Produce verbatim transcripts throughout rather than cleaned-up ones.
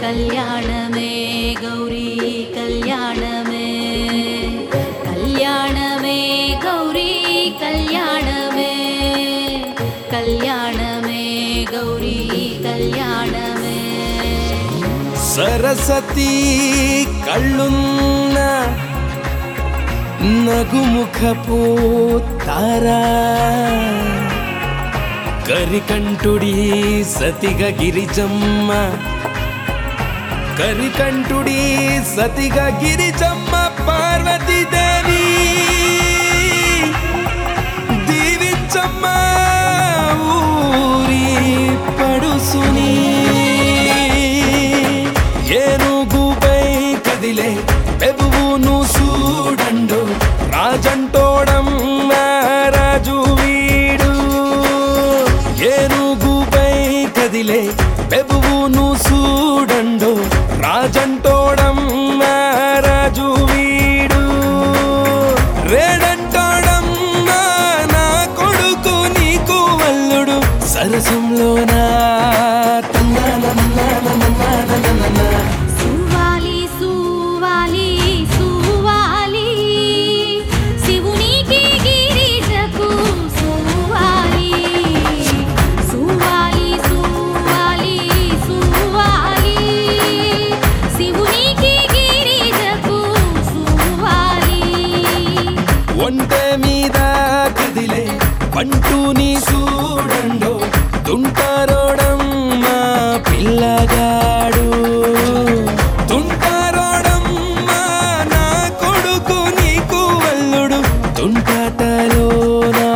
కళ్యాణమే గౌరీ కళ్యాణమే కళ్యాణమే గౌరీ కళ్యాణమే కళ్యాణమే గౌరీ కళ్యాణమే సరస్వతి కళ్ళున్న నగుముఖపు తారా కరికంఠుడి సతిగ గిరిజమ్మ కరికంఠుడి సతిగ గిరిజమ్మ పార్వతీదేవి దీవించమ్మ ఊరి పడుసుని ఏనుగుపై కదిలే పెబువును చూడండు రాజంటోడం రాజు వీడు ఏనుగుపై కదిలే పెబువును చూడండు రాజంటోడం రాజు వీడు రేడంటోడం నా కొడుకు నీకు వల్లుడు సరసంలో నా సువాలి సువాలి సువాలి శివునికి గిరిజకు సువాలి సువాలి సువాలి సువాలి శివునికి గిరిజకు సువాలి ఒంటె మీద కదిలే పంటుని చూడండు తుంటారోడం మా పిల్లగాడు తుంటారోడం నా కొడుకు నీకు వల్లుడు తుంటాటలో నా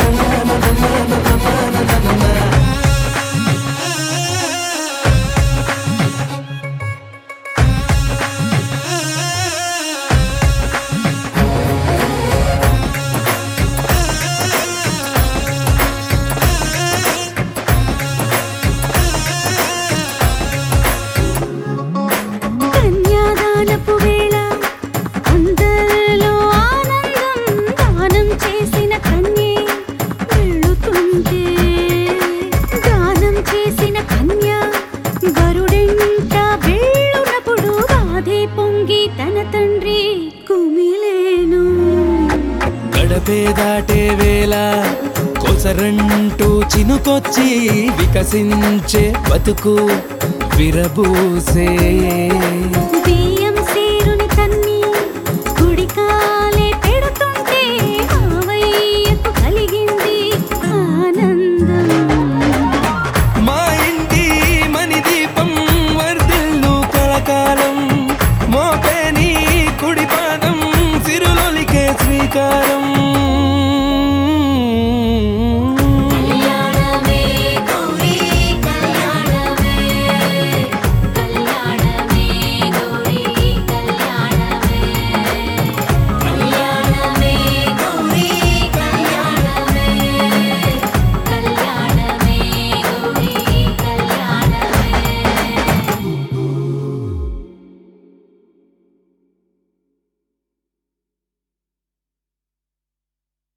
కన్యాదానపు వేళ అందరిలో ఆనందం దానం చేసిన కన్యే వెళ్ళుతుంటే దానం చేసిన కన్య గరుడెంట వెళ్ళునప్పుడు బాధే పొంగి తన తండ్రి కుమిలేను గడపే దాటే వేళ కొసరంటూ చినుకొచ్చి వికసించే బతుకు విరబూసే